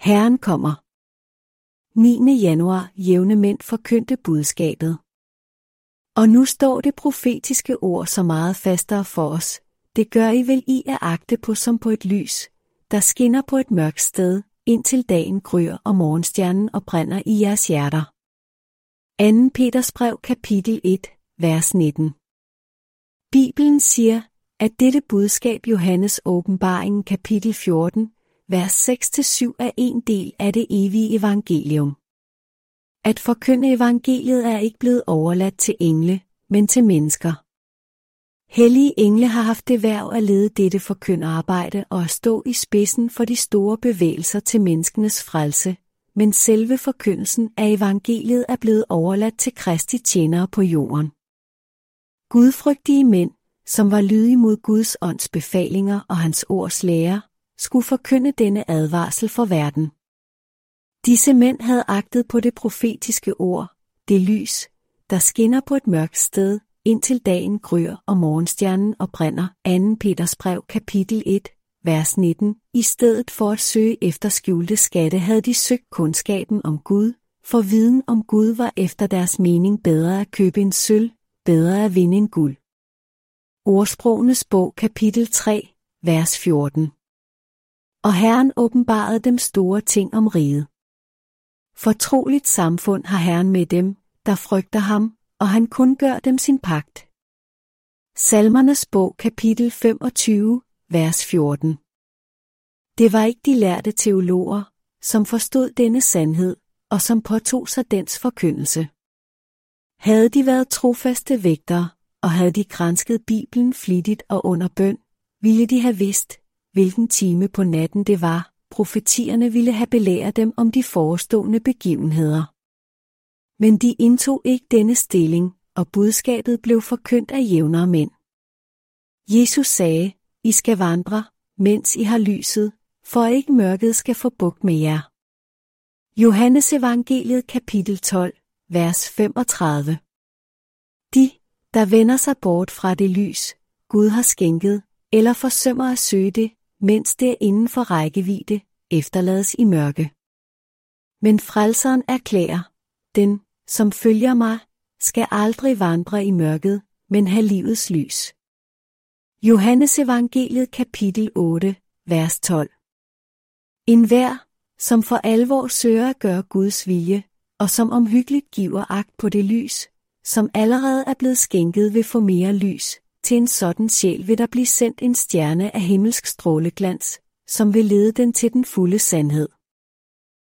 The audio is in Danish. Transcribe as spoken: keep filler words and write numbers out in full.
Herren kommer. niende januar. Jævne mænd forkyndte budskabet. Og nu står det profetiske ord så meget fastere for os. Det gør I vel I at agte på som på et lys, der skinner på et mørkt sted, indtil dagen gryr og morgenstjernen opbrænder i jeres hjerter. anden Peters brev kapitel et, vers nitten. Bibelen siger, at dette budskab Johannes åbenbaringen kapitel fjorten, vers seks til syv er en del af det evige evangelium. At forkynde evangeliet er ikke blevet overladt til engle, men til mennesker. Hellige engle har haft det hverv at lede dette forkynderarbejde og at stå i spidsen for de store bevægelser til menneskenes frelse, men selve forkyndelsen af evangeliet er blevet overladt til Kristi tjenere på jorden. Gudfrygtige mænd, som var lydige mod Guds ånds befalinger og hans ords lære, skulle forkynde denne advarsel for verden. Disse mænd havde agtet på det profetiske ord, det lys, der skinner på et mørkt sted, indtil dagen gryr og morgenstjernen opbrænder. anden Peters brev kapitel et, vers nitten. I stedet for at søge efter skjulte skatte havde de søgt kundskaben om Gud, for viden om Gud var efter deres mening bedre at købe en sølv, bedre at vinde en guld. Ordsprogenes bog kapitel tre, vers fjorten. Og Herren åbenbarede dem store ting om riget. Fortroligt samfund har Herren med dem, der frygter ham, og han kundgør dem sin pagt. Salmernes bog kapitel femogtyve, vers fjorten. Det var ikke de lærde teologer, som forstod denne sandhed, og som påtog sig dens forkyndelse. Havde de været trofaste vægtere, og havde de gransket Bibelen flittigt og under bøn, ville de have vidst, hvilken time på natten det var, profetierne ville have belært dem om de forestående begivenheder. Men de indtog ikke denne stilling, og budskabet blev forkyndt af jævnere mænd. Jesus sagde, I skal vandre, mens I har lyset, for ikke mørket skal få bugt med jer. Johannes evangeliet kapitel tolv, vers femogtredive. De, der vender sig bort fra det lys, Gud har skænket, eller forsømmer at søge det, mens det er inden for rækkevidde, efterlades i mørke. Men frelseren erklærer, den, som følger mig, skal aldrig vandre i mørket, men have livets lys. Johannes evangeliet kapitel otte, vers tolv. Enhver, som for alvor søger at gøre Guds vilje, og som omhyggeligt giver agt på det lys, som allerede er blevet skænket vil få mere lys, til en sådan sjæl vil der blive sendt en stjerne af himmelsk stråleglans, som vil lede den til den fulde sandhed.